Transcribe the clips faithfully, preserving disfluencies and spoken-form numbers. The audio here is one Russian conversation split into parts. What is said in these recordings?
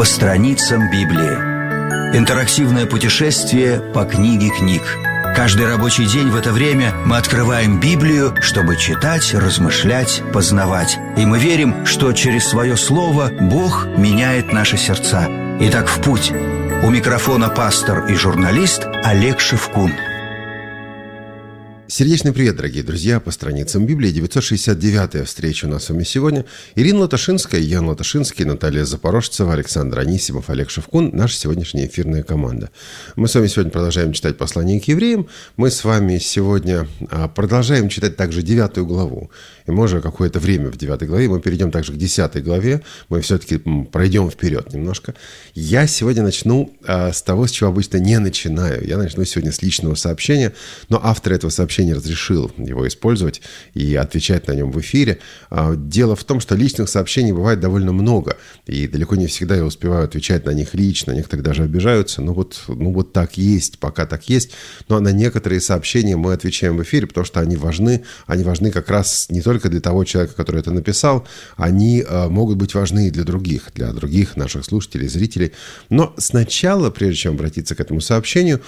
страницам Библии. Интерактивное путешествие по книге книг. Каждый рабочий день в это время мы открываем Библию, чтобы читать, размышлять, познавать. И мы верим, что через свое слово Бог меняет наши сердца. Итак, в путь. У микрофона пастор и журналист Олег Шевкун. Сердечный привет, дорогие друзья, по страницам Библии. девятьсот шестьдесят девятая встреча у нас с вами сегодня. Ирина Латашинская, Ян Латашинский, Наталья Запорожцева, Александр Анисимов, Олег Шевкун. Наша сегодняшняя эфирная команда. Мы с вами сегодня продолжаем читать послание к евреям. Мы с вами сегодня продолжаем читать также девятую главу. И мы уже какое-то время в девятой главе. Мы перейдем также к десятой главе. Мы все-таки пройдем вперед немножко. Я сегодня начну с того, с чего обычно не начинаю. Я начну сегодня с личного сообщения, но автор этого сообщения не разрешил его использовать и отвечать на нем в эфире. Дело в том, что личных сообщений бывает довольно много, и далеко не всегда я успеваю отвечать на них лично, некоторые даже обижаются, ну вот, ну вот так есть, пока так есть, но на некоторые сообщения мы отвечаем в эфире, потому что они важны, они важны как раз не только для того человека, который это написал, они могут быть важны и для других, для других наших слушателей, зрителей. Но сначала, прежде чем обратиться к этому сообщению,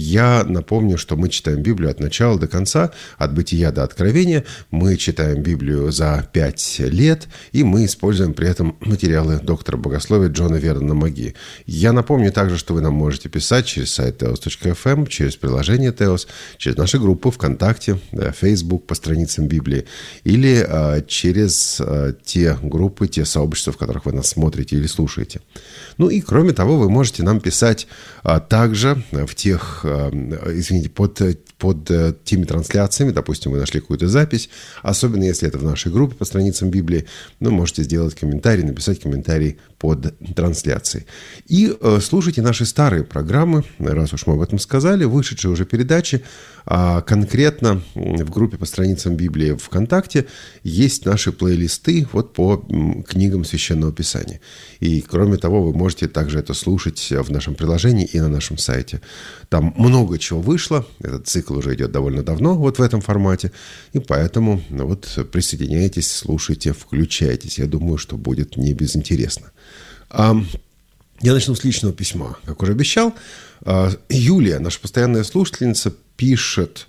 я напомню, что мы читаем Библию от начала до конца, от Бытия до Откровения. Мы читаем Библию за пять лет, и мы используем при этом материалы доктора богословия Джона Вернона Маги. Я напомню также, что вы нам можете писать через сайт теос точка эф эм, через приложение Теос, через наши группы ВКонтакте, Facebook по страницам Библии, или а, через а, те группы, те сообщества, в которых вы нас смотрите или слушаете. Ну и кроме того, вы можете нам писать а, также в тех, а, извините, под, под а, теми трансляциями, допустим, вы нашли какую-то запись, особенно если это в нашей группе по страницам Библии, ну, можете сделать комментарий, написать комментарий под трансляцией. И э, слушайте наши старые программы, раз уж мы об этом сказали, вышедшие уже передачи, а конкретно в группе по страницам Библии ВКонтакте есть наши плейлисты вот по м, книгам Священного Писания. И кроме того, вы можете также это слушать в нашем приложении и на нашем сайте. Там много чего вышло, этот цикл уже идет довольно давно вот в этом формате, и поэтому ну, вот присоединяйтесь, слушайте, включайтесь. Я думаю, что будет не безинтересно. А, я начну с личного письма. Как уже обещал, а, Юлия, наша постоянная слушательница, пишет: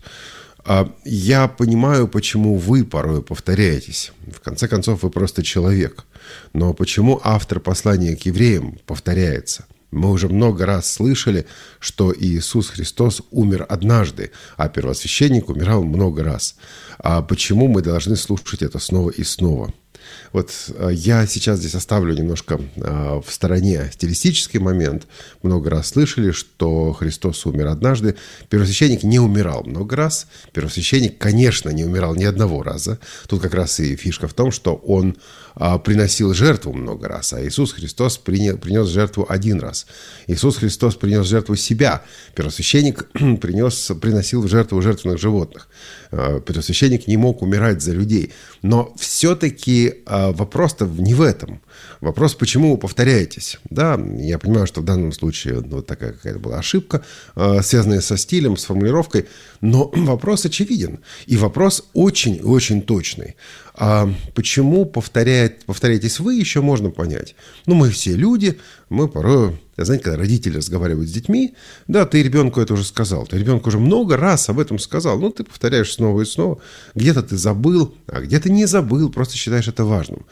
а, «Я понимаю, почему вы порой повторяетесь. В конце концов, вы просто человек. Но почему автор послания к евреям повторяется? Мы уже много раз слышали, что Иисус Христос умер однажды, а первосвященник умирал много раз. А почему мы должны слушать это снова и снова?» Вот я сейчас здесь оставлю немножко в стороне стилистический момент. Много раз слышали, что Христос умер однажды. Первосвященник не умирал много раз. Первосвященник, конечно, не умирал ни одного раза. Тут как раз и фишка в том, что он приносил жертву много раз, а Иисус Христос принес жертву один раз. Иисус Христос принес жертву себя. Первосвященник принес, приносил в жертву жертвенных животных. Первосвященник не мог умирать за людей. Но все-таки вопрос-то не в этом. Вопрос, почему вы повторяетесь. Да, я понимаю, что в данном случае вот такая какая-то была ошибка, связанная со стилем, с формулировкой, но вопрос очевиден. И вопрос очень-очень точный. А почему повторяет, повторяетесь вы, еще можно понять. Ну, мы все люди, мы порой, знаете, когда родители разговаривают с детьми, да, ты ребенку это уже сказал, ты ребенку уже много раз об этом сказал, ну, ты повторяешь снова и снова, где-то ты забыл, а где-то не забыл, просто считаешь это важным.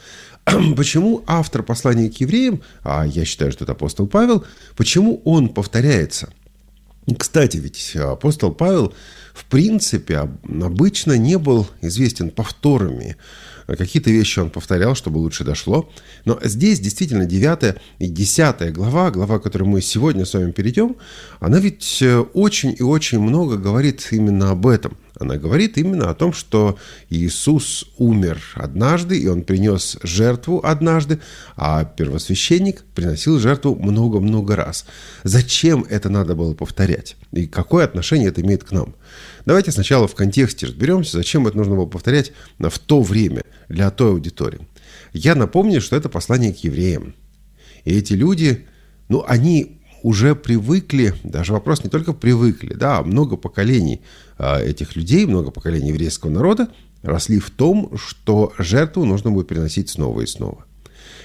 Почему автор послания к евреям, а я считаю, что это апостол Павел, почему он повторяется? Кстати, ведь апостол Павел, в принципе, обычно не был известен повторами. Какие-то вещи он повторял, чтобы лучше дошло. Но здесь действительно девятая и десятая глава, глава, к которой мы сегодня с вами перейдем, она ведь очень и очень много говорит именно об этом. Она говорит именно о том, что Иисус умер однажды, и Он принес жертву однажды, а первосвященник приносил жертву много-много раз. Зачем это надо было повторять? И какое отношение это имеет к нам? Давайте сначала в контексте разберемся, зачем это нужно было повторять в то время для той аудитории. Я напомню, что это послание к евреям. И эти люди, ну, они уже привыкли, даже вопрос не только привыкли, да, много поколений этих людей, много поколений еврейского народа росли в том, что жертву нужно будет приносить снова и снова.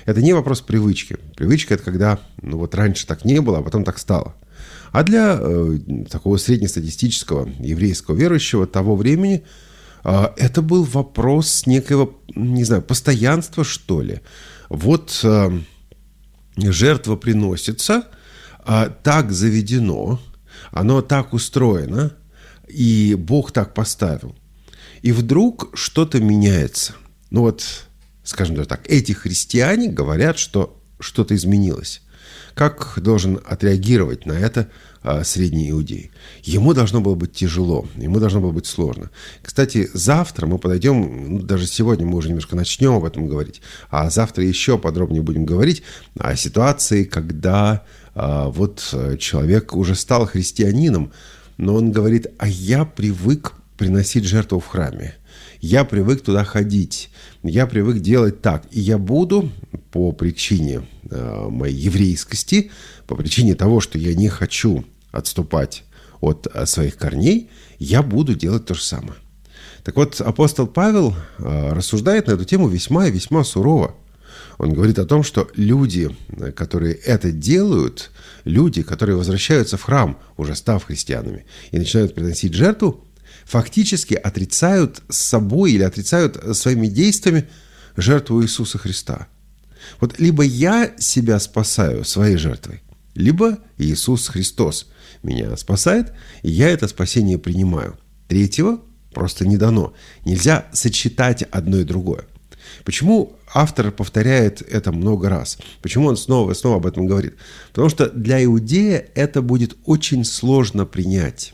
Это не вопрос привычки. Привычка – это когда, ну вот раньше так не было, а потом так стало. А для э, такого среднестатистического еврейского верующего того времени э, это был вопрос некоего, не знаю, постоянства, что ли. Вот э, жертва приносится, э, так заведено, оно так устроено, и Бог так поставил. И вдруг что-то меняется. Ну вот, скажем даже так, эти христиане говорят, что что-то изменилось. Как должен отреагировать на это а, средний иудей? Ему должно было быть тяжело, ему должно было быть сложно. Кстати, завтра мы подойдем, ну, даже сегодня мы уже немножко начнем об этом говорить, а завтра еще подробнее будем говорить о ситуации, когда а, вот человек уже стал христианином, но он говорит: а я привык приносить жертву в храме. Я привык туда ходить, я привык делать так, и я буду по причине э, моей еврейскости, по причине того, что я не хочу отступать от э, своих корней, я буду делать то же самое. Так вот, апостол Павел э, рассуждает на эту тему весьма и весьма сурово. Он говорит о том, что люди, которые это делают, люди, которые возвращаются в храм, уже став христианами, и начинают приносить жертву, фактически отрицают с собой или отрицают своими действиями жертву Иисуса Христа. Вот либо я себя спасаю своей жертвой, либо Иисус Христос меня спасает, и я это спасение принимаю. Третьего просто не дано. Нельзя сочетать одно и другое. Почему автор повторяет это много раз? Почему он снова и снова об этом говорит? Потому что для иудея это будет очень сложно принять.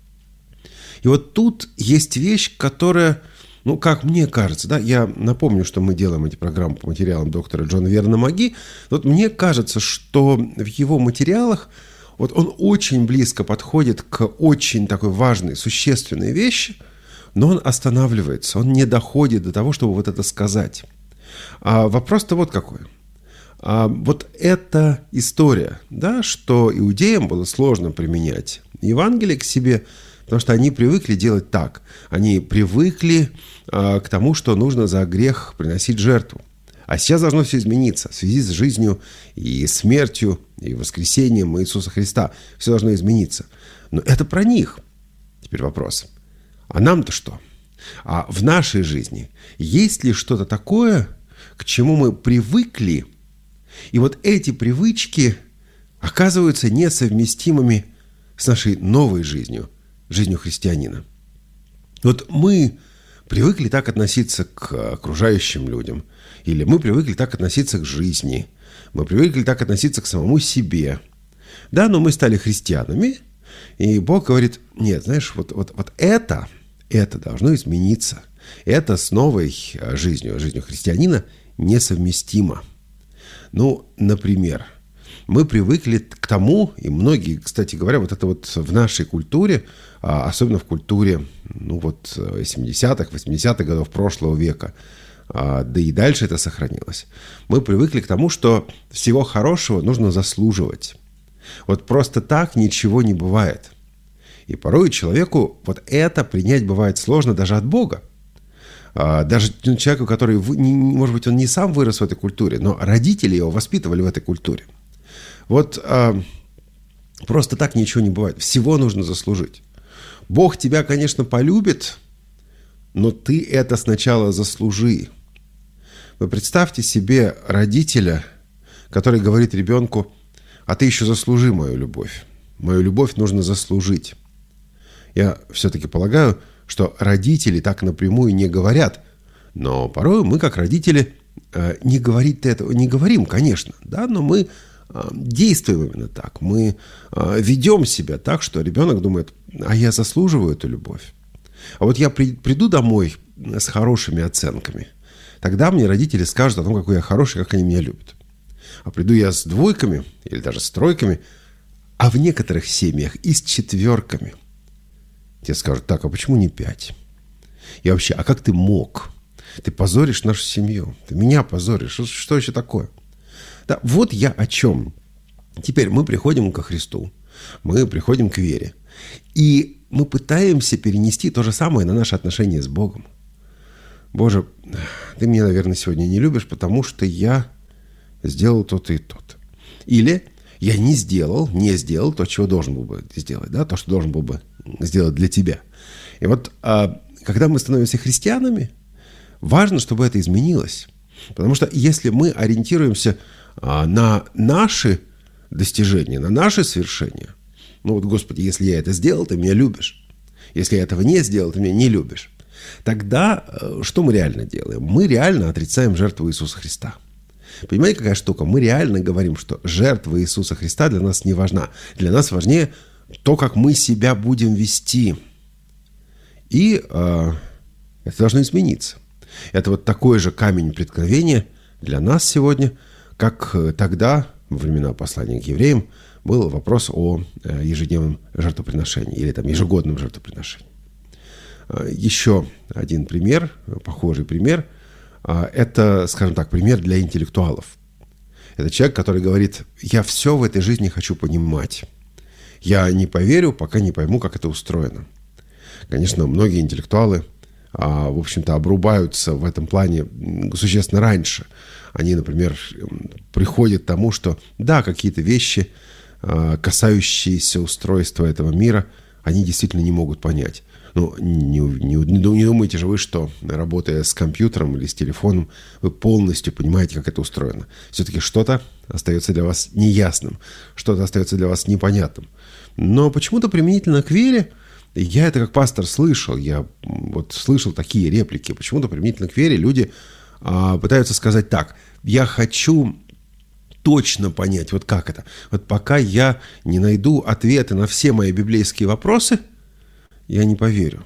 И вот тут есть вещь, которая, ну, как мне кажется, да, я напомню, что мы делаем эти программы по материалам доктора Джона Вернона Маги. Вот мне кажется, что в его материалах вот он очень близко подходит к очень такой важной, существенной вещи, но он останавливается, он не доходит до того, чтобы вот это сказать. А вопрос-то вот какой. А вот эта история, да, что иудеям было сложно применять Евангелие к себе, потому что они привыкли делать так. Они привыкли а, к тому, что нужно за грех приносить жертву. А сейчас должно все измениться в связи с жизнью и смертью, и воскресением Иисуса Христа. Все должно измениться. Но это про них. Теперь вопрос. А нам-то что? А в нашей жизни есть ли что-то такое, к чему мы привыкли, и вот эти привычки оказываются несовместимыми с нашей новой жизнью, жизнью христианина? Вот мы привыкли так относиться к окружающим людям, или мы привыкли так относиться к жизни, мы привыкли так относиться к самому себе. Да, но мы стали христианами, и Бог говорит: нет, знаешь, вот, вот, вот это, это должно измениться. Это с новой жизнью, жизнью христианина несовместимо. Ну, например, мы привыкли к тому, и многие, кстати говоря, вот это вот в нашей культуре, особенно в культуре, ну вот, семидесятых, восьмидесятых годов прошлого века, да и дальше это сохранилось, мы привыкли к тому, что всего хорошего нужно заслуживать. Вот просто так ничего не бывает. И порой человеку вот это принять бывает сложно даже от Бога. Даже человеку, который, может быть, он не сам вырос в этой культуре, но родители его воспитывали в этой культуре. Вот просто так ничего не бывает. Всего нужно заслужить. Бог тебя, конечно, полюбит, но ты это сначала заслужи. Вы представьте себе родителя, который говорит ребенку: а ты еще заслужи мою любовь. Мою любовь нужно заслужить. Я все-таки полагаю, что родители так напрямую не говорят. Но порой мы, как родители, не говорить этого не говорим, конечно, да, но мы действуем именно так. Мы ведем себя так, что ребенок думает: а я заслуживаю эту любовь. А вот я приду домой с хорошими оценками, тогда мне родители скажут о том, какой я хороший, как они меня любят. А приду я с двойками или даже с тройками, а в некоторых семьях и с четверками, тебе скажут: так, а почему не пять? И вообще, а как ты мог? Ты позоришь нашу семью, ты меня позоришь, что, что еще такое? Да, вот я о чем. Теперь мы приходим ко Христу, мы приходим к вере, и мы пытаемся перенести то же самое на наши отношения с Богом. Боже, ты меня, наверное, сегодня не любишь, потому что я сделал то-то и то-то. Или я не сделал, не сделал то, чего должен был бы сделать, да, то, что должен был бы сделать для тебя. И вот когда мы становимся христианами, важно, чтобы это изменилось. Потому что если мы ориентируемся на наши достижения, на наши свершения, ну вот, Господи, если я это сделал, ты меня любишь. Если я этого не сделал, ты меня не любишь. Тогда что мы реально делаем? Мы реально отрицаем жертву Иисуса Христа. Понимаете, какая штука? Мы реально говорим, что жертва Иисуса Христа для нас не важна. Для нас важнее то, как мы себя будем вести. И э, это должно измениться. Это вот такой же камень преткновения для нас сегодня, как тогда, во времена послания к евреям, был вопрос о ежедневном жертвоприношении или там ежегодном жертвоприношении. Еще один пример, похожий пример, это, скажем так, пример для интеллектуалов. Это человек, который говорит: я все в этой жизни хочу понимать. Я не поверю, пока не пойму, как это устроено. Конечно, многие интеллектуалы, в общем-то, обрубаются в этом плане существенно раньше. Они, например, приходят к тому, что да, какие-то вещи, касающиеся устройства этого мира, они действительно не могут понять. Ну, не, не, не думайте же вы, что, работая с компьютером или с телефоном, вы полностью понимаете, как это устроено. Все-таки что-то остается для вас неясным, что-то остается для вас непонятным. Но почему-то применительно к вере, я это как пастор слышал, я вот слышал такие реплики, почему-то применительно к вере люди а, пытаются сказать так: я хочу точно понять, вот как это. Вот пока я не найду ответы на все мои библейские вопросы, я не поверю.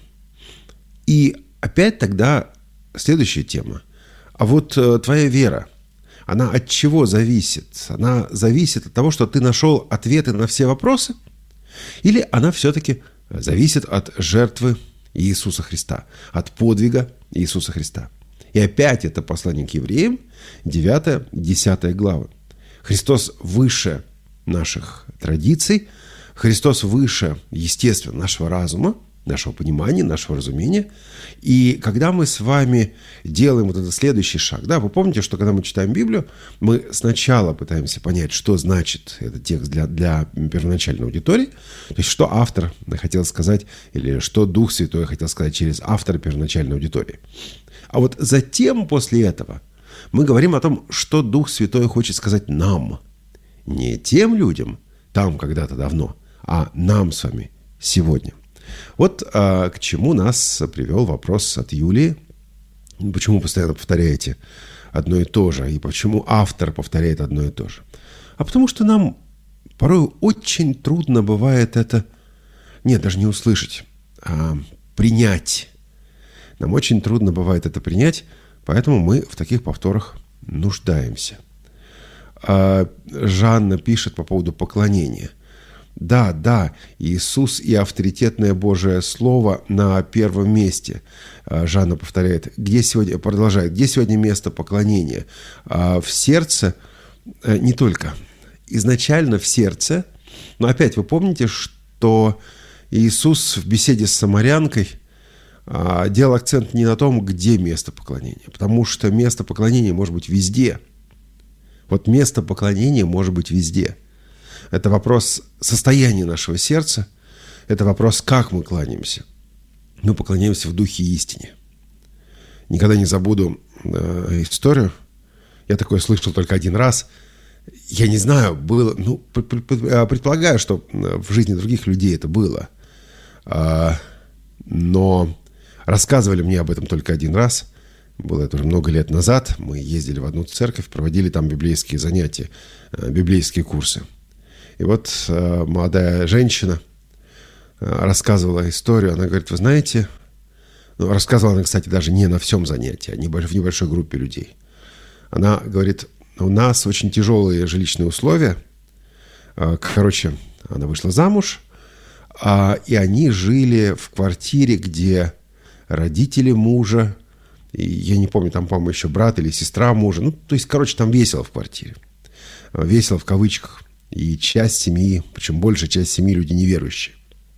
И опять тогда следующая тема. А вот э, твоя вера, она от чего зависит? Она зависит от того, что ты нашел ответы на все вопросы? Или она все-таки зависит от жертвы Иисуса Христа, от подвига Иисуса Христа? И опять это послание к евреям, девятая, десятая главы. Христос выше наших традиций, Христос выше, естественно, нашего разума, нашего понимания, нашего разумения. И когда мы с вами делаем вот этот следующий шаг, да, вы помните, что когда мы читаем Библию, мы сначала пытаемся понять, что значит этот текст для, для первоначальной аудитории, то есть что автор хотел сказать, или что Дух Святой хотел сказать через автора первоначальной аудитории. А вот затем, после этого, мы говорим о том, что Дух Святой хочет сказать нам. Не тем людям, там когда-то давно, а нам с вами сегодня. Вот а, к чему нас привел вопрос от Юлии. Почему постоянно повторяете одно и то же? И почему автор повторяет одно и то же? А потому что нам порой очень трудно бывает это, нет, даже не услышать, а принять. Нам очень трудно бывает это принять, поэтому мы в таких повторах нуждаемся. А Жанна пишет по поводу поклонения. Да, да, Иисус и авторитетное Божие Слово на первом месте. Жанна повторяет, где сегодня, продолжает, где сегодня место поклонения? В сердце, не только, изначально в сердце, но опять вы помните, что Иисус в беседе с самарянкой делал акцент не на том, где место поклонения, потому что место поклонения может быть везде. Вот место поклонения может быть везде. Это вопрос состояния нашего сердца. Это вопрос, как мы кланяемся. Мы поклоняемся в духе и истине. Никогда не забуду э, историю. Я такое слышал только один раз. Я не знаю, было... Ну, предполагаю, что в жизни других людей это было. А, но рассказывали мне об этом только один раз. Было это уже много лет назад. Мы ездили в одну церковь, проводили там библейские занятия, библейские курсы. И вот э, молодая женщина э, рассказывала историю. Она говорит, вы знаете... Ну, рассказывала она, кстати, даже не на всем занятии, а не в небольшой группе людей. Она говорит, у нас очень тяжелые жилищные условия. Э, короче, она вышла замуж, э, и они жили в квартире, где родители мужа, и я не помню, там, по-моему, еще брат или сестра мужа. Ну, то есть, короче, там весело в квартире. Весело в кавычках. И часть семьи, причем большая часть семьи, люди неверующие.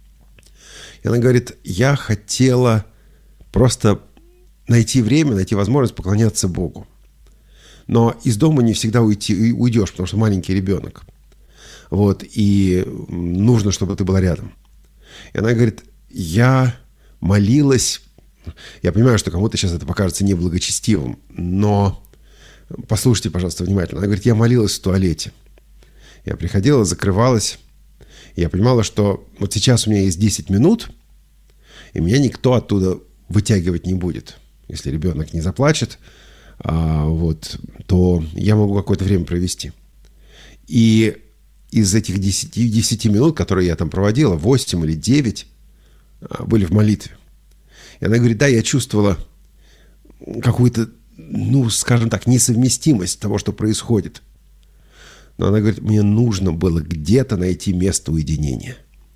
И она говорит, я хотела просто найти время, найти возможность поклоняться Богу. Но из дома не всегда уйти, уйдешь, потому что маленький ребенок. Вот, и нужно, чтобы ты была рядом. И она говорит, я молилась, я понимаю, что кому-то сейчас это покажется неблагочестивым, но послушайте, пожалуйста, внимательно. Она говорит, я молилась в туалете. Я приходила, закрывалась, и я понимала, что вот сейчас у меня есть десять минут, и меня никто оттуда вытягивать не будет. Если ребенок не заплачет, а, вот, то я могу какое-то время провести. И из этих десяти минут, которые я там проводила, восемь или девять были в молитве. И она говорит, да, я чувствовала какую-то, ну, скажем так, несовместимость того, что происходит. Но она говорит, мне нужно было где-то найти место уединения.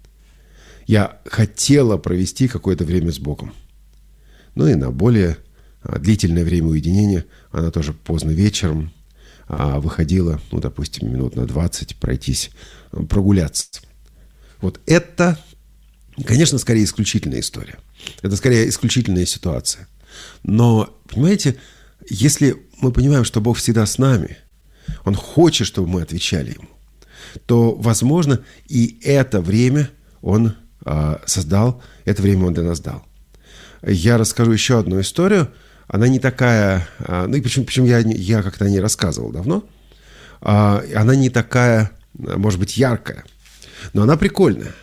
Я хотела провести какое-то время с Богом. Ну и на более длительное время уединения она тоже поздно вечером выходила, ну, допустим, минут на двадцать пройтись, прогуляться. Вот это, конечно, скорее исключительная история. Это скорее исключительная ситуация. Но, понимаете, если мы понимаем, что Бог всегда с нами, Он хочет, чтобы мы отвечали Ему, то, возможно, и это время Он а, создал, это время Он для нас дал. Я расскажу еще одну историю. Она не такая... Ну и почему, почему я, я как-то о ней рассказывал давно. Она не такая, может быть, яркая, но она прикольная.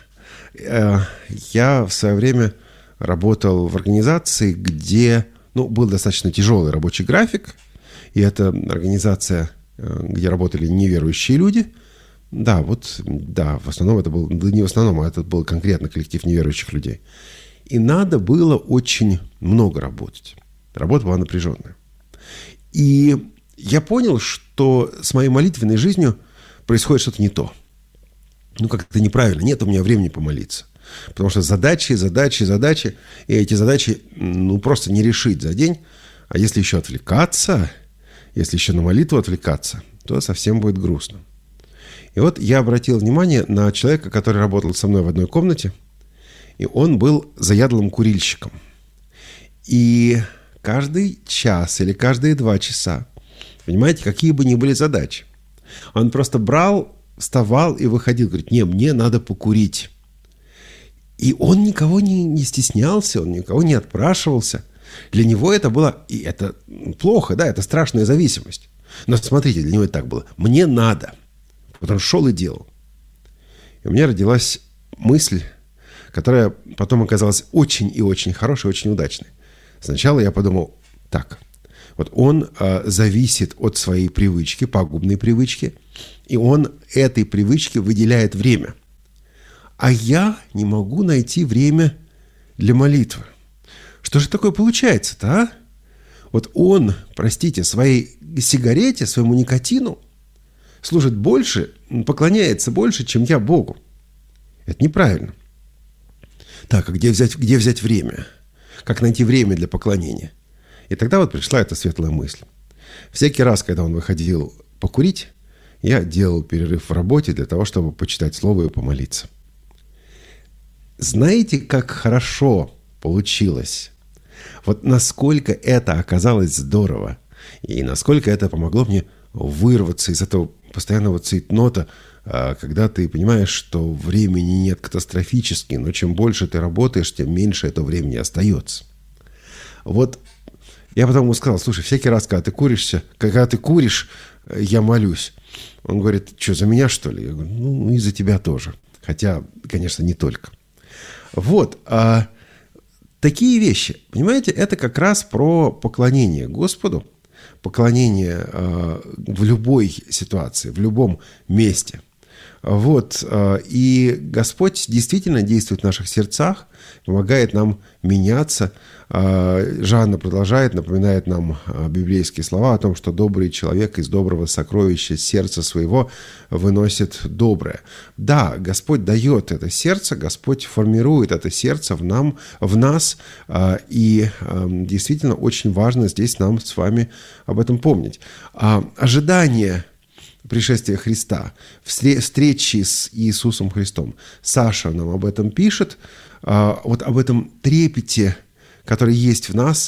Я в свое время работал в организации, где ну, был достаточно тяжелый рабочий график. И это организация, где работали неверующие люди. Да, вот, да, в основном это был... Да не в основном, а это был конкретно коллектив неверующих людей. И надо было очень много работать. Работа была напряженная. И я понял, что с моей молитвенной жизнью происходит что-то не то. Ну, как-то неправильно. Нет у меня времени помолиться. Потому что задачи, задачи, задачи. И эти задачи, ну, просто не решить за день. А если еще отвлекаться, если еще на молитву отвлекаться, то совсем будет грустно. И вот я обратил внимание на человека, который работал со мной в одной комнате. И он был заядлым курильщиком. И каждый час или каждые два часа, понимаете, какие бы ни были задачи, он просто брал, вставал и выходил. Говорит, не, мне надо покурить. И он никого не, не стеснялся, он никого не отпрашивался. Для него это было, и это плохо, да, это страшная зависимость. Но смотрите, для него это так было. Мне надо. Вот он шел и делал. И у меня родилась мысль, которая потом оказалась очень и очень хорошей, очень удачной. Сначала я подумал, так, вот он э, зависит от своей привычки, пагубной привычки, и он этой привычке выделяет время. А я не могу найти время для молитвы. Что же такое получается-то, а? Вот он, простите, своей сигарете, своему никотину служит больше, поклоняется больше, чем я Богу. Это неправильно. Так, а где взять, где взять время? Как найти время для поклонения? И тогда вот пришла эта светлая мысль. Всякий раз, когда он выходил покурить, я делал перерыв в работе для того, чтобы почитать слово и помолиться. Знаете, как хорошо получилось? Вот насколько это оказалось здорово. И насколько это помогло мне вырваться из этого постоянного цейтнота, когда ты понимаешь, что времени нет катастрофически, но чем больше ты работаешь, тем меньше этого времени остается. Вот я потом ему сказал, слушай, всякий раз, когда ты куришься, когда ты куришь, я молюсь. Он говорит, что, за меня, что ли? Я говорю, ну, и за тебя тоже. Хотя, конечно, не только. Вот. А такие вещи, понимаете, это как раз про поклонение Господу, поклонение а, в любой ситуации, в любом месте. Вот. И Господь действительно действует в наших сердцах, помогает нам меняться. Жанна продолжает, напоминает нам библейские слова о том, что добрый человек из доброго сокровища сердца своего выносит доброе. Да, Господь дает это сердце, Господь формирует это сердце в, нам, в нас. И действительно очень важно здесь нам с вами об этом помнить. Ожидание пришествия Христа, встречи с Иисусом Христом. Саша нам об этом пишет, вот об этом трепете, который есть в нас,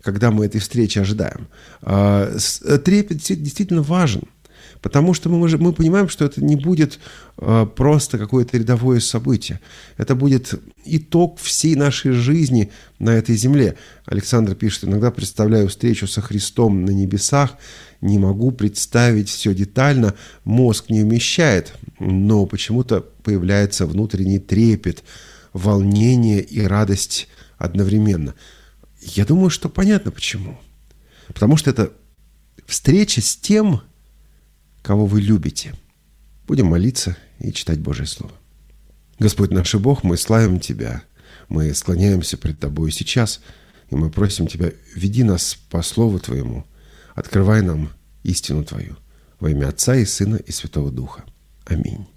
когда мы этой встречи ожидаем. Трепет действительно важен, потому что мы, мы понимаем, что это не будет просто какое-то рядовое событие. Это будет итог всей нашей жизни на этой земле. Александр пишет: иногда представляю встречу со Христом на небесах, не могу представить все детально, мозг не умещает, но почему-то появляется внутренний трепет, волнение и радость одновременно. Я думаю, что понятно почему. Потому что это встреча с тем, кого вы любите. Будем молиться и читать Божье Слово. Господь наш и Бог, мы славим Тебя, мы склоняемся пред Тобой сейчас, и мы просим Тебя: веди нас по Слову Твоему, открывай нам истину Твою. Во имя Отца и Сына и Святого Духа. Аминь.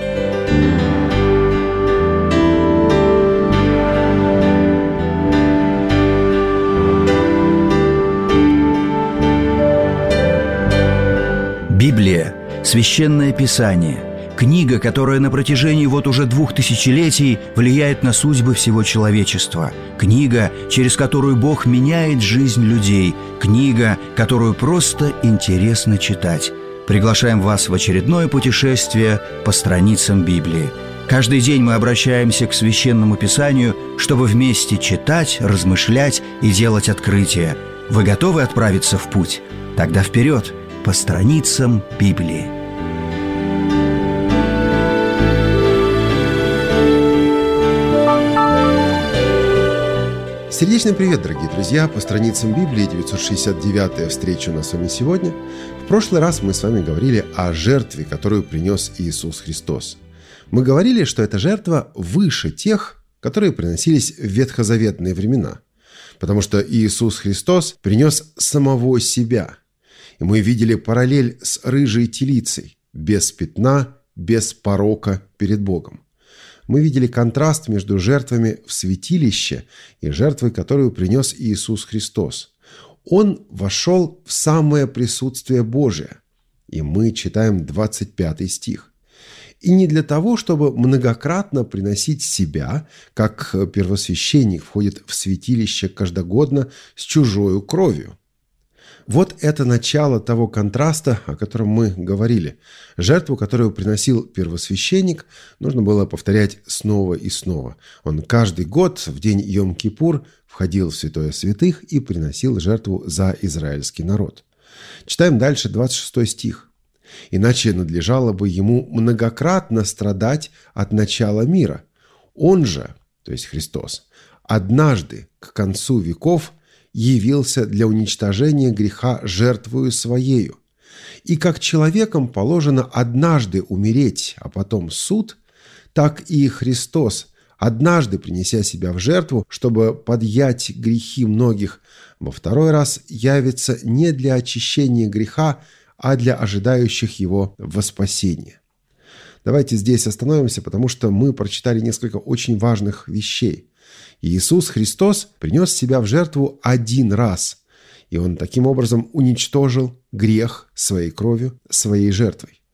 Библия – священное писание, книга, которая на протяжении вот уже двух тысячелетий влияет на судьбы всего человечества, книга, через которую Бог меняет жизнь людей, книга, которую просто интересно читать. Приглашаем вас в очередное путешествие по страницам Библии. Каждый день мы обращаемся к Священному Писанию, чтобы вместе читать, размышлять и делать открытия. Вы готовы отправиться в путь? Тогда вперед! По страницам Библии. Сердечный привет, дорогие друзья! По страницам Библии, девятьсот шестьдесят девятая встреча у нас с вами сегодня. В прошлый раз мы с вами говорили о жертве, которую принес Иисус Христос. Мы говорили, что эта жертва выше тех, которые приносились в ветхозаветные времена, потому что Иисус Христос принес самого себя. И мы видели параллель с рыжей телицей, без пятна, без порока перед Богом. Мы видели контраст между жертвами в святилище и жертвой, которую принес Иисус Христос. Он вошел в самое присутствие Божие. И мы читаем двадцать пятый стих. И не для того, чтобы многократно приносить себя, как первосвященник входит в святилище каждогодно с чужою кровью. Вот это начало того контраста, о котором мы говорили. Жертву, которую приносил первосвященник, нужно было повторять снова и снова. Он каждый год в день Йом-Кипур входил в святое святых и приносил жертву за израильский народ. Читаем дальше двадцать шестой стих. «Иначе надлежало бы ему многократно страдать от начала мира. Он же, то есть Христос, однажды к концу веков явился для уничтожения греха жертвою своею. И как человеком положено однажды умереть, а потом суд, так и Христос, однажды принеся себя в жертву, чтобы подъять грехи многих, во второй раз явится не для очищения греха, а для ожидающих его во спасение». Давайте здесь остановимся, потому что мы прочитали несколько очень важных вещей. Иисус Христос принес себя в жертву один раз, и Он таким образом уничтожил грех своей кровью, своей жертвой.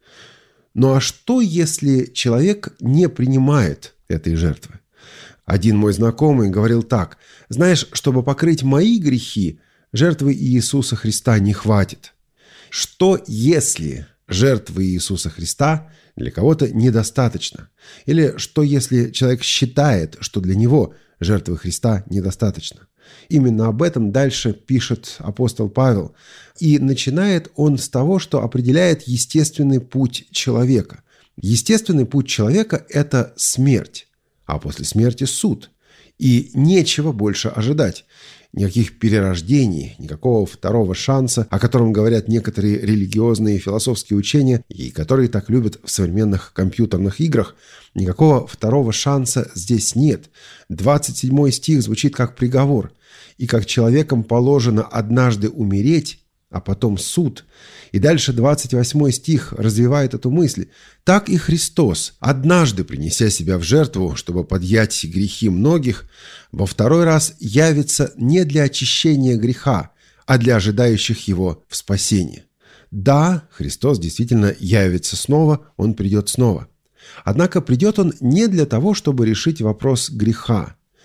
Ну а что, если человек не принимает этой жертвы? Один мой знакомый говорил так: «Знаешь, чтобы покрыть мои грехи, жертвы Иисуса Христа не хватит». Что, если жертвы Иисуса Христа для кого-то недостаточно? Или что, если человек считает, что для него жертвы Христа недостаточно? Именно об этом дальше пишет апостол Павел. И начинает он с того, что определяет естественный путь человека. Естественный путь человека – это смерть, а после смерти – суд. И нечего больше ожидать. Никаких перерождений, никакого второго шанса, о котором говорят некоторые религиозные и философские учения, и которые так любят в современных компьютерных играх. Никакого второго шанса здесь нет. двадцать седьмой стих звучит как приговор. «И как человеком положено однажды умереть, а потом суд». И дальше двадцать восьмой стих развивает эту мысль. «Так и Христос, однажды принеся себя в жертву, чтобы подъять грехи многих, во второй раз явится не для очищения греха, а для ожидающих его в спасении». Да, Христос действительно явится снова, Он придет снова. Однако придет Он не для того, чтобы решить вопрос греха.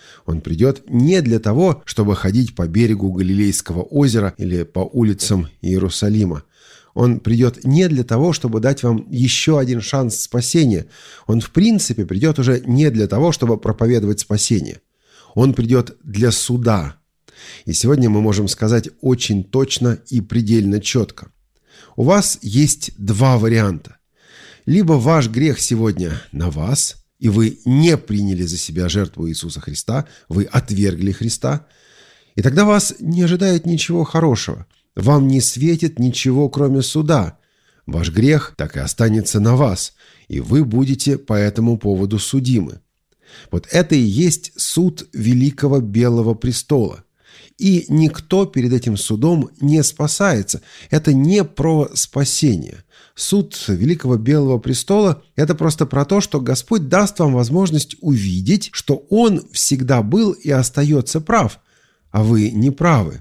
Он придет не для того, чтобы ходить по берегу Галилейского озера или по улицам Иерусалима. Он придет не для того, чтобы дать вам еще один шанс спасения. Он, в принципе, придет уже не для того, чтобы проповедовать спасение. Он придет для суда. И сегодня мы можем сказать очень точно и предельно четко. У вас есть два варианта. Либо ваш грех сегодня на вас, и вы не приняли за себя жертву Иисуса Христа, вы отвергли Христа, и тогда вас не ожидает ничего хорошего. Вам не светит ничего, кроме суда. Ваш грех так и останется на вас, и вы будете по этому поводу судимы. Вот это и есть суд Великого Белого Престола. И никто перед этим судом не спасается. Это не про спасение. Суд Великого Белого Престола – это просто про то, что Господь даст вам возможность увидеть, что Он всегда был и остается прав, а вы не правы.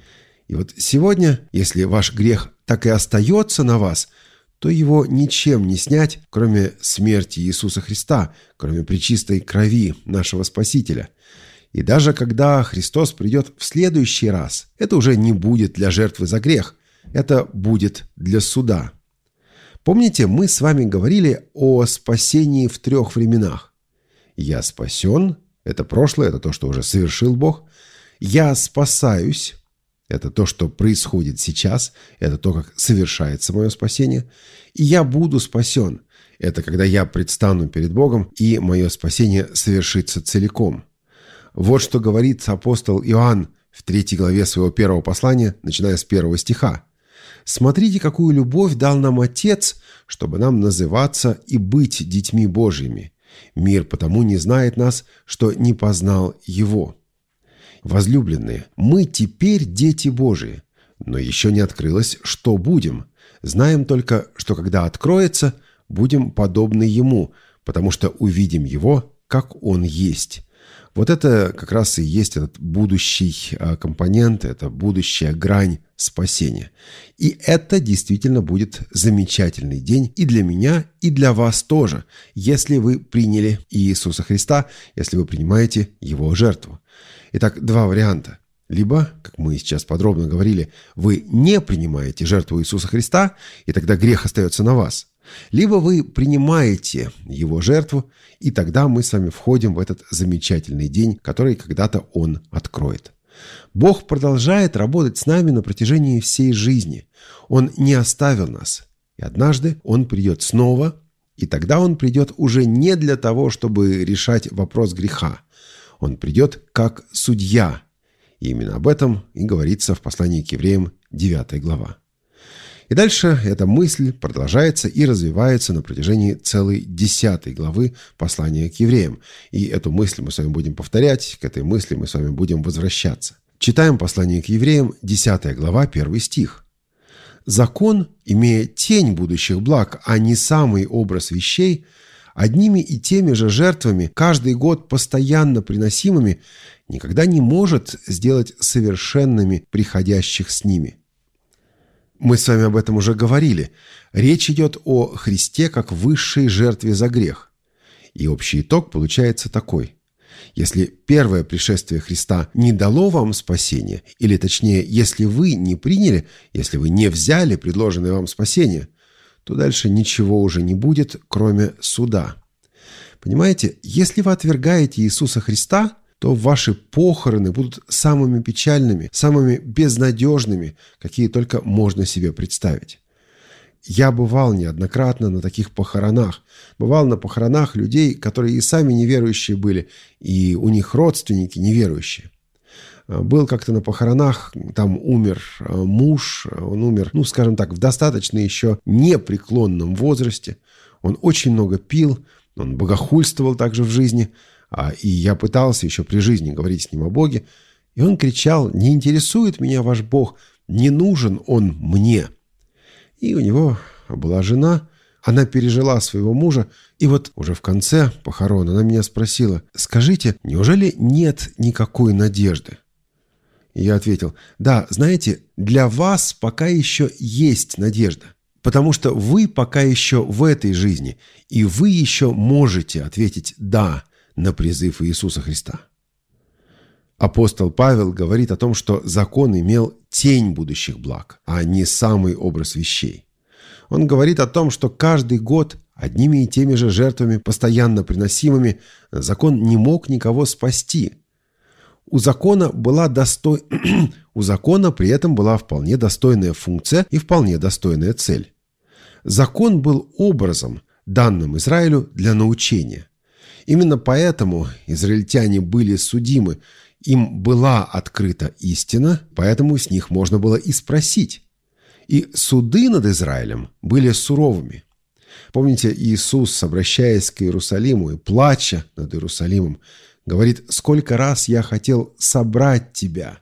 И вот сегодня, если ваш грех так и остается на вас, то его ничем не снять, кроме смерти Иисуса Христа, кроме пречистой крови нашего Спасителя. И даже когда Христос придет в следующий раз, это уже не будет для жертвы за грех, это будет для суда. Помните, мы с вами говорили о спасении в трех временах. «Я спасен» – это прошлое, это то, что уже совершил Бог. «Я спасаюсь» – это то, что происходит сейчас, это то, как совершается мое спасение. И «я буду спасен» – это когда я предстану перед Богом, и мое спасение совершится целиком. Вот что говорит апостол Иоанн в третьей главе своего первого послания, начиная с первого стиха. «Смотрите, какую любовь дал нам Отец, чтобы нам называться и быть детьми Божьими. Мир потому не знает нас, что не познал Его». Возлюбленные, мы теперь дети Божии, но еще не открылось, что будем. Знаем только, что когда откроется, будем подобны Ему, потому что увидим Его, как Он есть. Вот это как раз и есть этот будущий компонент, это будущая грань спасения. И это действительно будет замечательный день и для меня, и для вас тоже, если вы приняли Иисуса Христа, если вы принимаете Его жертву. Итак, два варианта. Либо, как мы сейчас подробно говорили, вы не принимаете жертву Иисуса Христа, и тогда грех остается на вас. Либо вы принимаете Его жертву, и тогда мы с вами входим в этот замечательный день, который когда-то Он откроет. Бог продолжает работать с нами на протяжении всей жизни. Он не оставил нас. И однажды Он придет снова, и тогда Он придет уже не для того, чтобы решать вопрос греха. Он придет как судья. И именно об этом и говорится в послании к евреям, девятая глава. И дальше эта мысль продолжается и развивается на протяжении целой десятой главы послания к евреям. И эту мысль мы с вами будем повторять, к этой мысли мы с вами будем возвращаться. Читаем послание к евреям, десятая глава, первый стих. «Закон, имея тень будущих благ, а не самый образ вещей, одними и теми же жертвами, каждый год постоянно приносимыми, никогда не может сделать совершенными приходящих с ними». Мы с вами об этом уже говорили. Речь идет о Христе как высшей жертве за грех. И общий итог получается такой. Если первое пришествие Христа не дало вам спасения, или точнее, если вы не приняли, если вы не взяли предложенное вам спасение, то дальше ничего уже не будет, кроме суда. Понимаете, если вы отвергаете Иисуса Христа, то ваши похороны будут самыми печальными, самыми безнадежными, какие только можно себе представить. Я бывал неоднократно на таких похоронах. Бывал на похоронах людей, которые и сами неверующие были, и у них родственники неверующие. Был как-то на похоронах, там умер муж, он умер, ну, скажем так, в достаточно еще непреклонном возрасте. Он очень много пил, он богохульствовал также в жизни. И я пытался еще при жизни говорить с ним о Боге. И он кричал: «Не интересует меня ваш Бог, не нужен он мне». И у него была жена, она пережила своего мужа. И вот уже в конце похорон она меня спросила: «Скажите, неужели нет никакой надежды?» И я ответил: «Да, знаете, для вас пока еще есть надежда. Потому что вы пока еще в этой жизни, и вы еще можете ответить «да» на призыв Иисуса Христа». Апостол Павел говорит о том, что закон имел тень будущих благ, а не самый образ вещей. Он говорит о том, что каждый год одними и теми же жертвами, постоянно приносимыми, закон не мог никого спасти. У закона была достой... У закона при этом была вполне достойная функция и вполне достойная цель. Закон был образом, данным Израилю для научения. Именно поэтому израильтяне были судимы, им была открыта истина, поэтому с них можно было и спросить. И суды над Израилем были суровыми. Помните, Иисус, обращаясь к Иерусалиму и плача над Иерусалимом, говорит: «Сколько раз я хотел собрать тебя,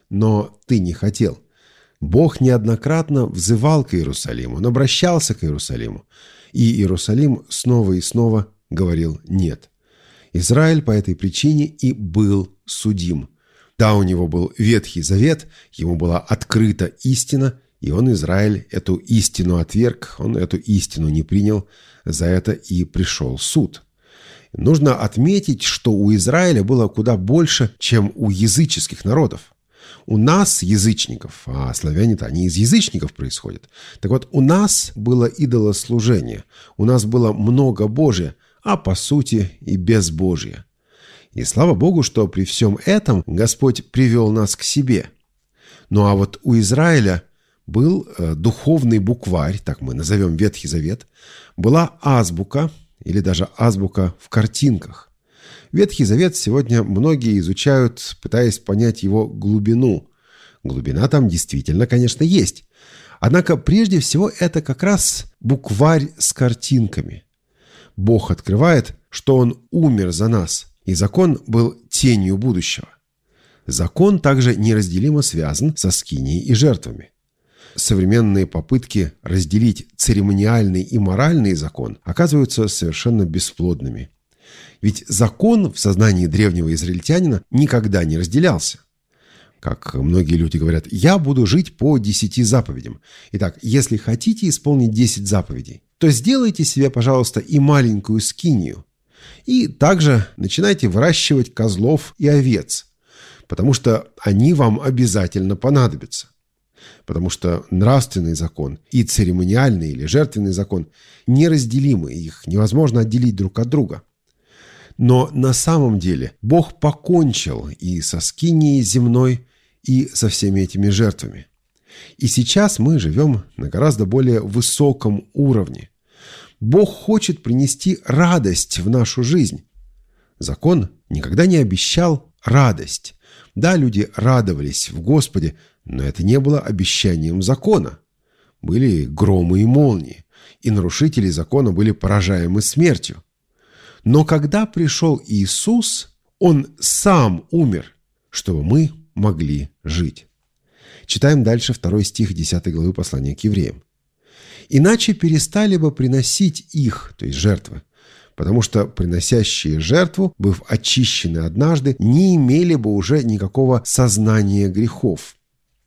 но ты не хотел». Бог неоднократно взывал к Иерусалиму, он обращался к Иерусалиму, и Иерусалим снова и снова говорил «нет». Израиль по этой причине и был судим. Да, у него был Ветхий Завет, ему была открыта истина, и он, Израиль, эту истину отверг, он эту истину не принял, за это и пришел суд. Нужно отметить, что у Израиля было куда больше, чем у языческих народов. У нас, язычников, а славяне-то они из язычников происходят, так вот, у нас было идолослужение, у нас было много Божия, а по сути и безбожие. И слава Богу, что при всем этом Господь привел нас к себе. Ну а вот у Израиля был э, духовный букварь, так мы назовем Ветхий Завет, была азбука или даже азбука в картинках. Ветхий Завет сегодня многие изучают, пытаясь понять его глубину. Глубина там действительно, конечно, есть. Однако прежде всего это как раз букварь с картинками. Бог открывает, что Он умер за нас, и закон был тенью будущего. Закон также неразделимо связан со скинией и жертвами. Современные попытки разделить церемониальный и моральный закон оказываются совершенно бесплодными. Ведь закон в сознании древнего израильтянина никогда не разделялся. Как многие люди говорят: «Я буду жить по десяти заповедям». Итак, если хотите исполнить десять заповедей, то сделайте себе, пожалуйста, и маленькую скинию. И также начинайте выращивать козлов и овец, потому что они вам обязательно понадобятся. Потому что нравственный закон и церемониальный или жертвенный закон неразделимы, их невозможно отделить друг от друга. Но на самом деле Бог покончил и со скинией земной, и со всеми этими жертвами. И сейчас мы живем на гораздо более высоком уровне. Бог хочет принести радость в нашу жизнь. Закон никогда не обещал радость. Да, люди радовались в Господе, но это не было обещанием закона. Были громы и молнии, и нарушители закона были поражаемы смертью. Но когда пришел Иисус, Он сам умер, чтобы мы могли жить. Читаем дальше второй стих десятой главы послания к евреям. «Иначе перестали бы приносить их, то есть жертвы, потому что приносящие жертву, быв очищены однажды, не имели бы уже никакого сознания грехов».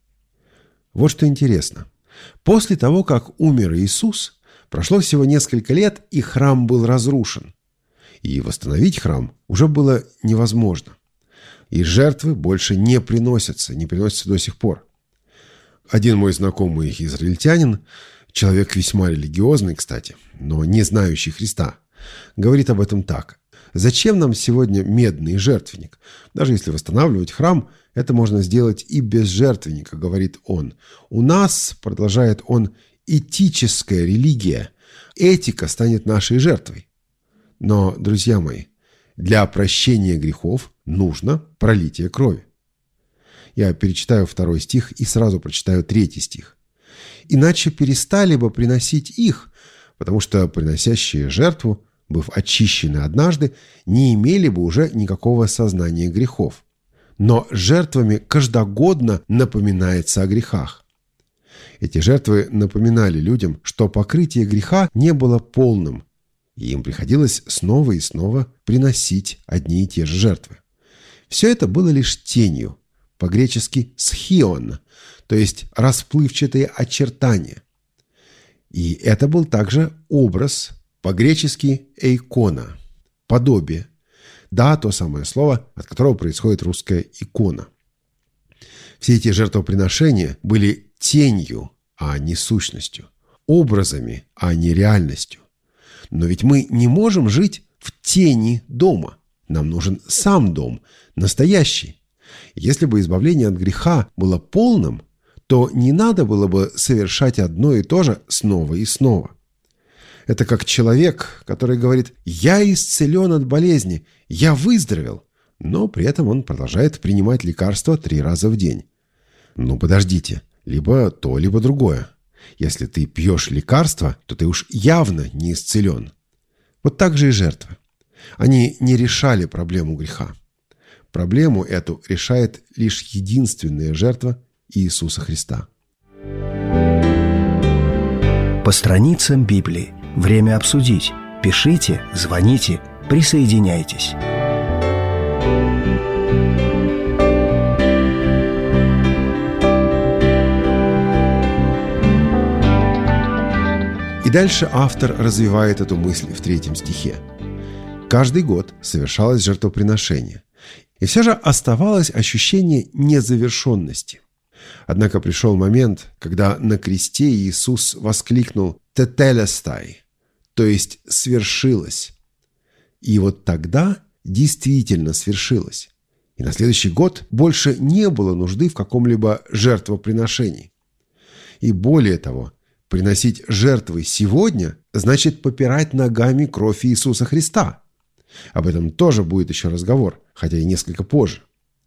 Вот что интересно. После того, как умер Иисус, прошло всего несколько лет, и храм был разрушен. И восстановить храм уже было невозможно. И жертвы больше не приносятся, не приносятся до сих пор. Один мой знакомый израильтянин, человек весьма религиозный, кстати, но не знающий Христа, говорит об этом так. «Зачем нам сегодня медный жертвенник? Даже если восстанавливать храм, это можно сделать и без жертвенника», говорит он. «У нас, — продолжает он, — этическая религия. Этика станет нашей жертвой». Но, друзья мои, для прощения грехов нужно пролитие крови. Я перечитаю второй стих и сразу прочитаю третий стих. «Иначе перестали бы приносить их, потому что приносящие жертву, быв очищены однажды, не имели бы уже никакого сознания грехов. Но жертвами каждогодно напоминается о грехах». Эти жертвы напоминали людям, что покрытие греха не было полным, и им приходилось снова и снова приносить одни и те же жертвы. Все это было лишь тенью, по-гречески «схион», то есть расплывчатые очертания. И это был также образ, по-гречески «эйкона», подобие. Да, то самое слово, от которого происходит русская икона. Все эти жертвоприношения были тенью, а не сущностью, образами, а не реальностью. Но ведь мы не можем жить в тени дома. Нам нужен сам дом, настоящий. Если бы избавление от греха было полным, то не надо было бы совершать одно и то же снова и снова. Это как человек, который говорит: «Я исцелен от болезни, я выздоровел», но при этом он продолжает принимать лекарства три раза в день. Ну, подождите, либо то, либо другое. Если ты пьешь лекарства, то ты уж явно не исцелен. Вот так же и жертвы. Они не решали проблему греха. Проблему эту решает лишь единственная жертва Иисуса Христа. По страницам Библии. Время обсудить. Пишите, звоните, присоединяйтесь. И дальше автор развивает эту мысль в третьем стихе. Каждый год совершалось жертвоприношение, и все же оставалось ощущение незавершенности. Однако пришел момент, когда на кресте Иисус воскликнул «Тетелестай», то есть «свершилось». И вот тогда действительно свершилось. И на следующий год больше не было нужды в каком-либо жертвоприношении. И более того, приносить жертвы сегодня значит попирать ногами кровь Иисуса Христа. Об этом тоже будет еще разговор, хотя и несколько позже.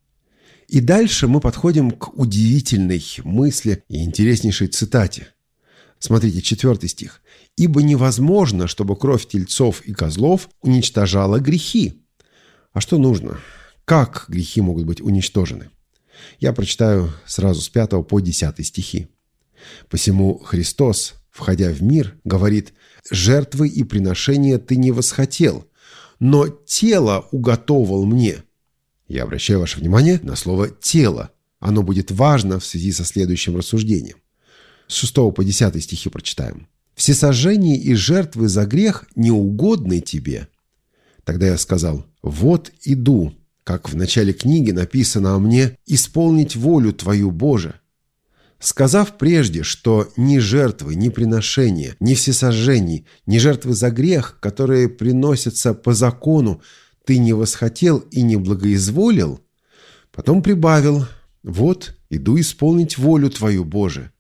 И дальше мы подходим к удивительной мысли и интереснейшей цитате. Смотрите, четвертый стих. «Ибо невозможно, чтобы кровь тельцов и козлов уничтожала грехи». А что нужно? Как грехи могут быть уничтожены? Я прочитаю сразу с пятого по десятый стихи. «Посему Христос, входя в мир, говорит: жертвы и приношения ты не восхотел, но тело уготовал мне». Я обращаю ваше внимание на слово «тело». Оно будет важно в связи со следующим рассуждением. С шестого по десятый стихи прочитаем. «Всесожжение и жертвы за грех неугодны тебе». Тогда я сказал: «Вот иду, как в начале книги написано о мне, исполнить волю твою, Боже». Сказав прежде, что ни жертвы, ни приношения, ни всесожжений, ни жертвы за грех, которые приносятся по закону, ты не восхотел и не благоизволил, потом прибавил: «Вот, иду исполнить волю твою, Боже».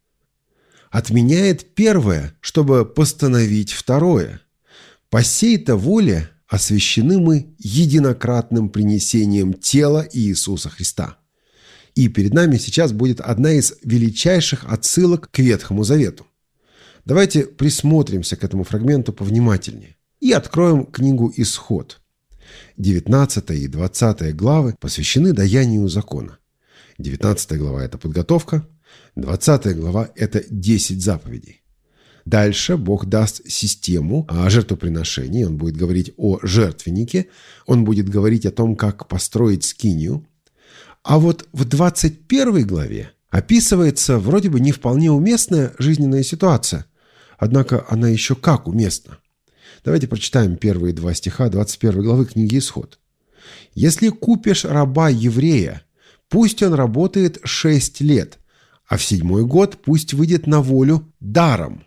Отменяет первое, чтобы постановить второе. По сей-то воле освящены мы единократным принесением тела Иисуса Христа. И перед нами сейчас будет одна из величайших отсылок к Ветхому Завету. Давайте присмотримся к этому фрагменту повнимательнее и откроем книгу «Исход». девятнадцатая и двадцатая главы посвящены даянию закона. девятнадцатая глава – это подготовка, двадцатая глава – это десять заповедей. Дальше Бог даст систему о жертвоприношении, Он будет говорить о жертвеннике, Он будет говорить о том, как построить скинию. А вот в двадцать первой главе описывается вроде бы не вполне уместная жизненная ситуация, однако она еще как уместна. Давайте прочитаем первые два стиха двадцать первой главы книги «Исход». «Если купишь раба еврея, пусть он работает шесть лет, а в седьмой год пусть выйдет на волю даром».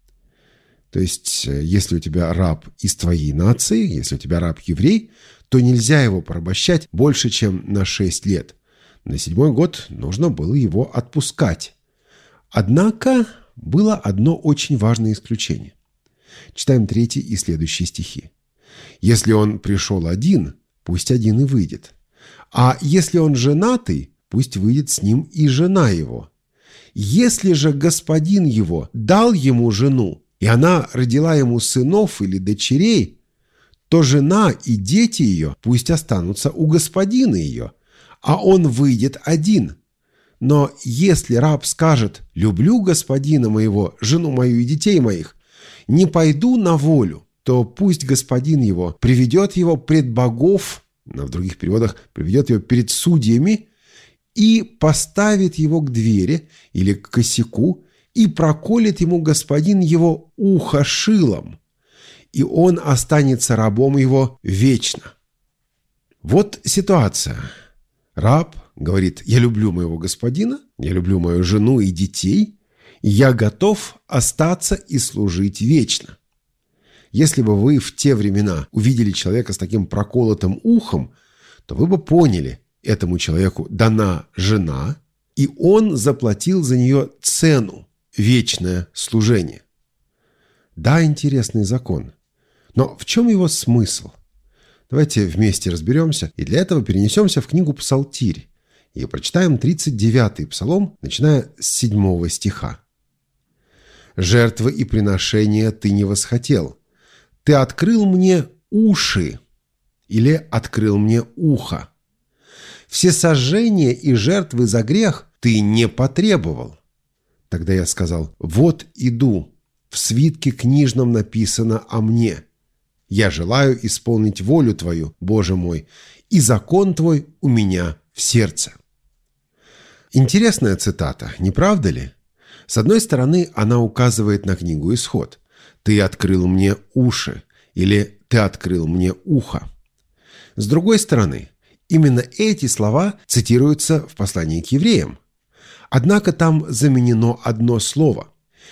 То есть, если у тебя раб из твоей нации, если у тебя раб еврей, то нельзя его порабощать больше, чем на шесть лет. На седьмой год нужно было его отпускать. Однако было одно очень важное исключение. Читаем третий и следующие стихи. «Если он пришел один, пусть один и выйдет. А если он женатый, пусть выйдет с ним и жена его. Если же господин его дал ему жену, и она родила ему сынов или дочерей, то жена и дети ее пусть останутся у господина ее, а он выйдет один. Но если раб скажет: люблю господина моего, жену мою и детей моих, не пойду на волю, то пусть господин его приведет его пред богов, в других переводах приведет его перед судьями, и поставит его к двери или к косяку, и проколет ему господин его ухо шилом, и он останется рабом его вечно». Вот ситуация. Раб говорит: я люблю моего господина, я люблю мою жену и детей, и я готов остаться и служить вечно. Если бы вы в те времена увидели человека с таким проколотым ухом, то вы бы поняли, этому человеку дана жена, и он заплатил за нее цену – вечное служение. Да, интересный закон. Но в чем его смысл? Давайте вместе разберемся, и для этого перенесемся в книгу «Псалтирь» и прочитаем тридцать девятый псалом, начиная с седьмого стиха. «Жертвы и приношения ты не восхотел. Ты открыл мне уши» или «открыл мне ухо. Всесожжения и жертвы за грех ты не потребовал». Тогда я сказал: «Вот иду, в свитке книжном написано о мне. Я желаю исполнить волю Твою, Боже мой, и закон Твой у меня в сердце». Интересная цитата, не правда ли? С одной стороны, она указывает на книгу «Исход». «Ты открыл мне уши» или «Ты открыл мне ухо». С другой стороны, именно эти слова цитируются в послании к евреям. Однако там заменено одно слово.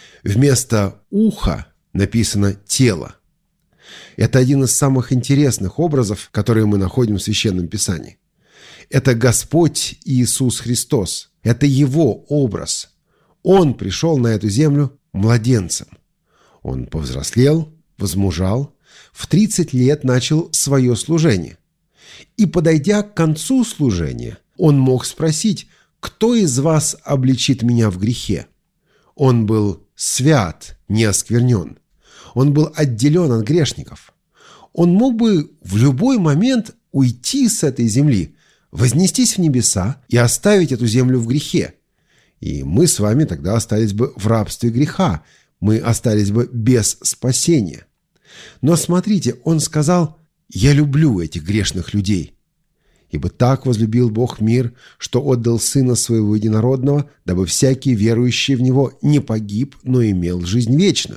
Вместо «уха» написано «тело». Это один из самых интересных образов, которые мы находим в Священном Писании. Это Господь Иисус Христос. Это Его образ. Он пришел на эту землю младенцем. Он повзрослел, возмужал, в тридцать лет начал свое служение. И, подойдя к концу служения, он мог спросить: «Кто из вас обличит меня в грехе?» Он был свят, не осквернен. Он был отделен от грешников. Он мог бы в любой момент уйти с этой земли, вознестись в небеса и оставить эту землю в грехе. И мы с вами тогда остались бы в рабстве греха, мы остались бы без спасения. Но смотрите, он сказал: «Я люблю этих грешных людей. Ибо так возлюбил Бог мир, что отдал Сына Своего Единородного, дабы всякий верующий в Него не погиб, но имел жизнь вечную».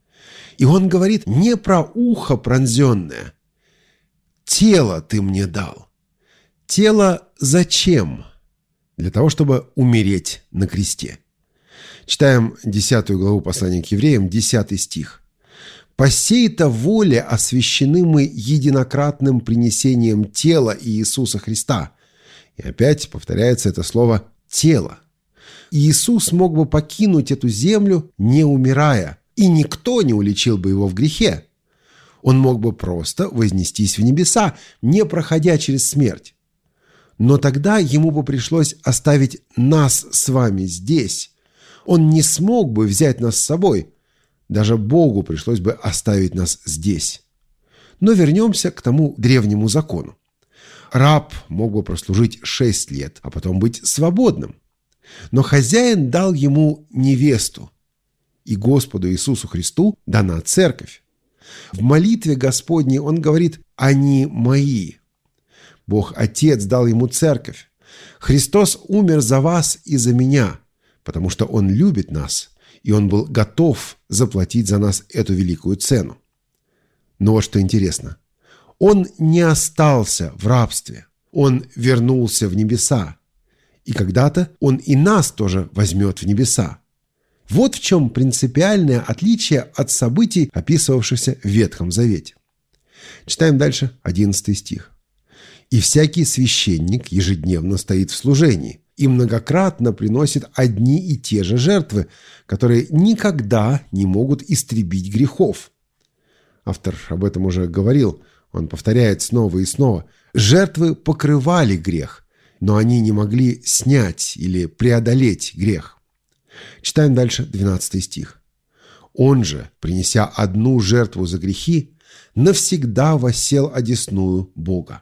И он говорит не про ухо пронзенное. «Тело ты мне дал». Тело зачем? Для того, чтобы умереть на кресте. Читаем десятую главу послания к евреям, десятый стих. «По сей-то воле освящены мы единократным принесением тела Иисуса Христа». И опять повторяется это слово «тело». Иисус мог бы покинуть эту землю, не умирая, и никто не уличил бы его в грехе. Он мог бы просто вознестись в небеса, не проходя через смерть. Но тогда ему бы пришлось оставить нас с вами здесь. Он не смог бы взять нас с собой. Даже Богу пришлось бы оставить нас здесь. Но вернемся к тому древнему закону. Раб мог бы прослужить шесть лет, а потом быть свободным. Но хозяин дал ему невесту. И Господу Иисусу Христу дана церковь. В молитве Господней он говорит: «Они мои». Бог Отец дал ему церковь. Христос умер за вас и за меня, потому что Он любит нас, и Он был готов заплатить за нас эту великую цену. Но вот что интересно. Он не остался в рабстве. Он вернулся в небеса. И когда-то Он и нас тоже возьмет в небеса. Вот в чем принципиальное отличие от событий, описывавшихся в Ветхом Завете. Читаем дальше одиннадцатый стих. «И всякий священник ежедневно стоит в служении и многократно приносит одни и те же жертвы, которые никогда не могут истребить грехов». Автор об этом уже говорил, он повторяет снова и снова. Жертвы покрывали грех, но они не могли снять или преодолеть грех. Читаем дальше двенадцатый стих. «Он же, принеся одну жертву за грехи, навсегда воссел одесную Бога».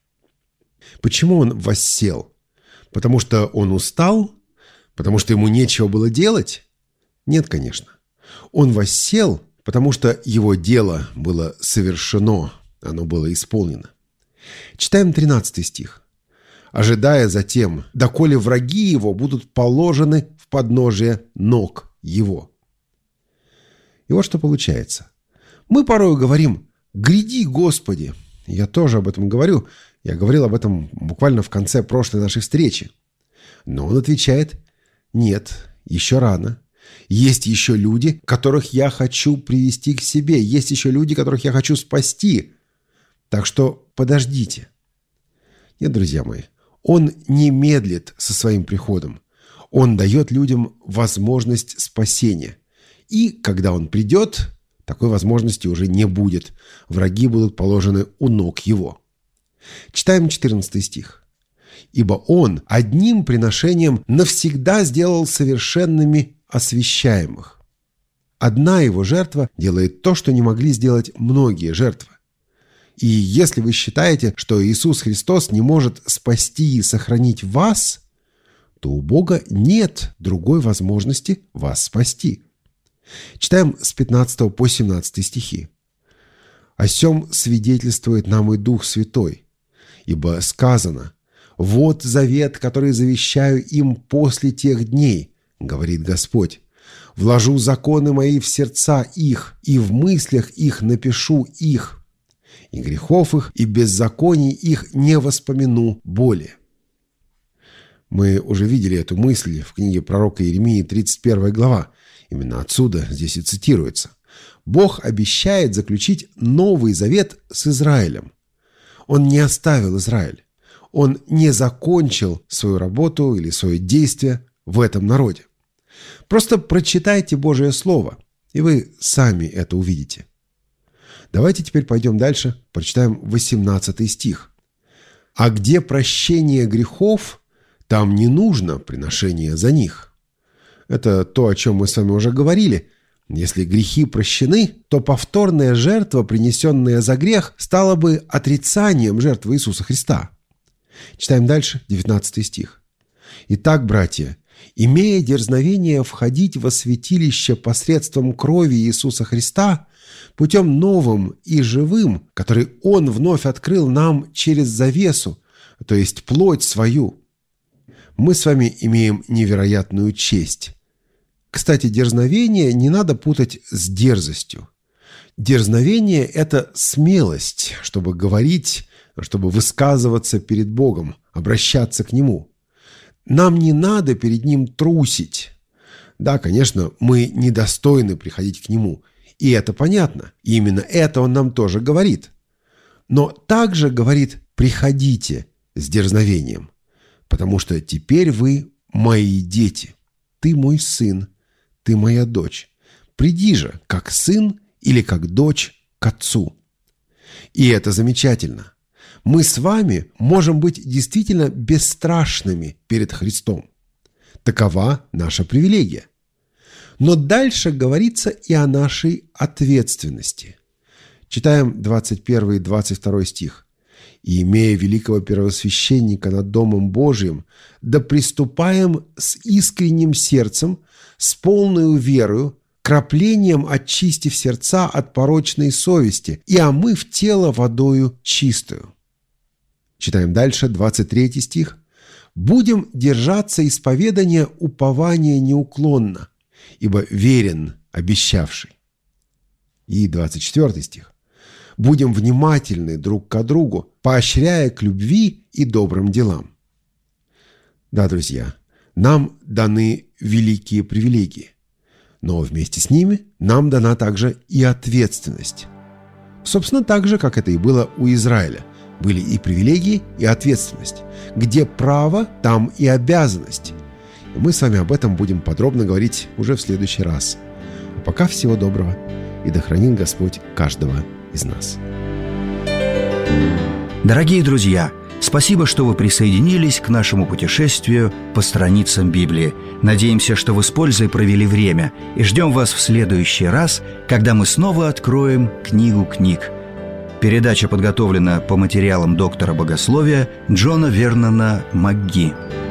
Почему он воссел? Потому что он устал? Потому что ему нечего было делать? Нет, конечно. Он воссел, потому что его дело было совершено, оно было исполнено. Читаем тринадцатый стих. «Ожидая затем, доколе враги его будут положены в подножие ног его». И вот что получается. Мы порой говорим: «Гряди, Господи!» Я тоже об этом говорю. Я говорил об этом буквально в конце прошлой нашей встречи. Но он отвечает: нет, еще рано. Есть еще люди, которых я хочу привести к себе. Есть еще люди, которых я хочу спасти. Так что подождите. Нет, друзья мои, он не медлит со своим приходом. Он дает людям возможность спасения. И когда он придет, такой возможности уже не будет. Враги будут положены у ног его. Читаем четырнадцатый стих. «Ибо он одним приношением навсегда сделал совершенными освящаемых. Одна его жертва делает то, что не могли сделать многие жертвы. И если вы считаете, что Иисус Христос не может спасти и сохранить вас, то у Бога нет другой возможности вас спасти». Читаем с пятнадцатого по семнадцатый стихи. «О сем свидетельствует нам и Дух Святой, ибо сказано: вот завет, который завещаю им после тех дней, говорит Господь, вложу законы мои в сердца их, и в мыслях их напишу их, и грехов их, и беззаконий их не воспомяну более». Мы уже видели эту мысль в книге пророка Иеремии, тридцать первая глава. Именно отсюда здесь и цитируется. Бог обещает заключить новый завет с Израилем. Он не оставил Израиль. Он не закончил свою работу или свое действие в этом народе. Просто прочитайте Божие Слово, и вы сами это увидите. Давайте теперь пойдем дальше, прочитаем восемнадцатый стих. «А где прощение грехов, там не нужно приношение за них». Это то, о чем мы с вами уже говорили. Если грехи прощены, то повторная жертва, принесенная за грех, стала бы отрицанием жертвы Иисуса Христа. Читаем дальше, девятнадцатый стих. «Итак, братья, имея дерзновение входить во святилище посредством крови Иисуса Христа, путем новым и живым, который Он вновь открыл нам через завесу, то есть плоть свою, мы с вами имеем невероятную честь». Кстати, дерзновение не надо путать с дерзостью. Дерзновение – это смелость, чтобы говорить, чтобы высказываться перед Богом, обращаться к Нему. Нам не надо перед Ним трусить. Да, конечно, мы недостойны приходить к Нему, и это понятно. И именно это Он нам тоже говорит. Но также говорит: приходите с дерзновением, потому что теперь вы мои дети. Ты мой сын, ты моя дочь. Приди же, как сын или как дочь, к отцу. И это замечательно. Мы с вами можем быть действительно бесстрашными перед Христом. Такова наша привилегия. Но дальше говорится и о нашей ответственности. Читаем двадцать первый и двадцать второй стих. «И, имея великого первосвященника над Домом Божиим, да приступаем с искренним сердцем, с полною верою, краплением очистив сердца от порочной совести и омыв тело водою чистую». Читаем дальше, двадцать третий стих. «Будем держаться исповедания упования неуклонно, ибо верен обещавший». И двадцать четвёртый стих. «Будем внимательны друг к другу, поощряя к любви и добрым делам». Да, друзья, нам даны великие привилегии, но вместе с ними нам дана также и ответственность. Собственно, так же, как это и было у Израиля. Были и привилегии, и ответственность. Где право, там и обязанность. И мы с вами об этом будем подробно говорить уже в следующий раз. А пока всего доброго, и да хранит Господь каждого из нас. Дорогие друзья, спасибо, что вы присоединились к нашему путешествию по страницам Библии. Надеемся, что вы с пользой провели время, и ждем вас в следующий раз, когда мы снова откроем книгу книг. Передача подготовлена по материалам доктора богословия Джона Вернона МакГи.